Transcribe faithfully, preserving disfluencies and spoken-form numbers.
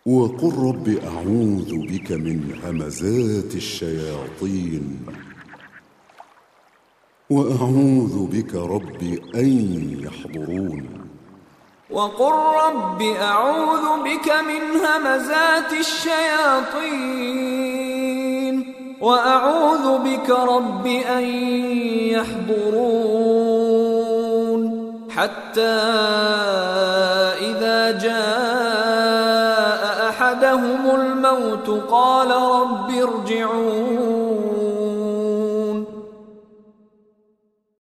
وقل رب أعوذ بك من همزات الشياطين وأعوذ بك رب أن يحضرون وقل رب أعوذ بك من همزات الشياطين وأعوذ بك رب أن يحضرون حتى إذا جاء أحدهم الموت قال رب ارجعون